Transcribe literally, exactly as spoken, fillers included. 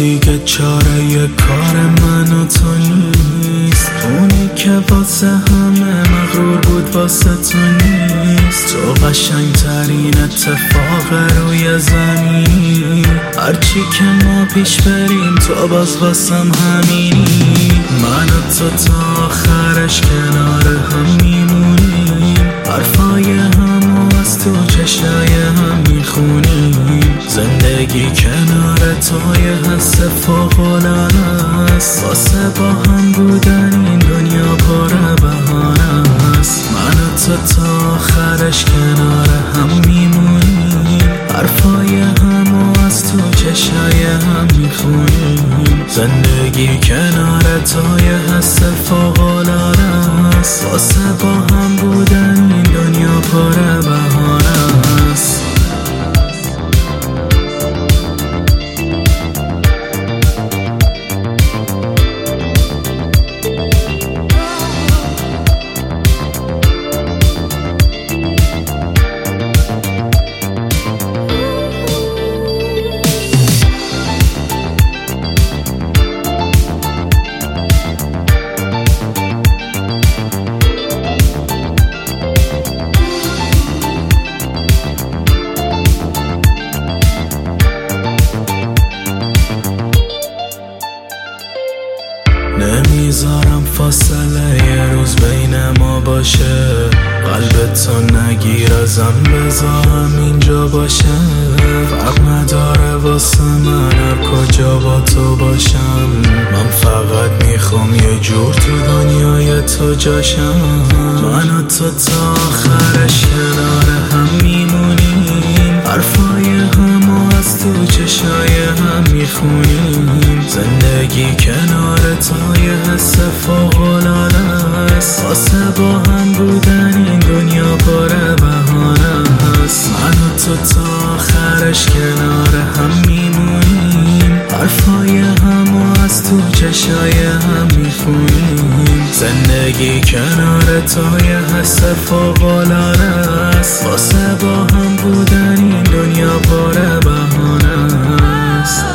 دیگه چاره یه کار من و تو نیست. اونی که واسه همه مغرور بود واسه تو نیست. تو قشنگ ترین اتفاق روی زمینی. هرچی که ما پیش بریم تو باز واسم همینی. من و تو تا آخرش کنار هم میمونیم. حرفای هم و از تو چشای هم میخونیم. زندگی کنار تو یه حس فوق‌العاده است. واسه با هم بودن این دنیا پر بهانه است. من و تو تا آخرش کنار هم میمونیم. حرفای هم و از تو چشای هم میخونیم. زندگی کنار تو یه حس فوق‌العاده است. واسه با هم بودن این دنیا پر بهانه است. نمیذارم فاصله یه روز بین ما باشه. قلب تو نگیر ازم بذارم اینجا باشه. فرق نداره واسه من هر کجا با تو باشم. من فقط میخوام یه جور تو دنیای تو جاشم. من و تو تا آخرش کنار هم میمونیم. حرفای هم و از تو چشای هم میخونیم. زندگی کنار تو یه حس فوق‌العاده است. واسه با هم بودن این دنیا پر بهانه است. من و تو تا آخرش کنار هم میمونیم. حرفای هم و از تو چشای هم میخونیم. زندگی کنار تو یه حس فوق‌العاده است. واسه با هم بودن این دنیا پر بهانه است.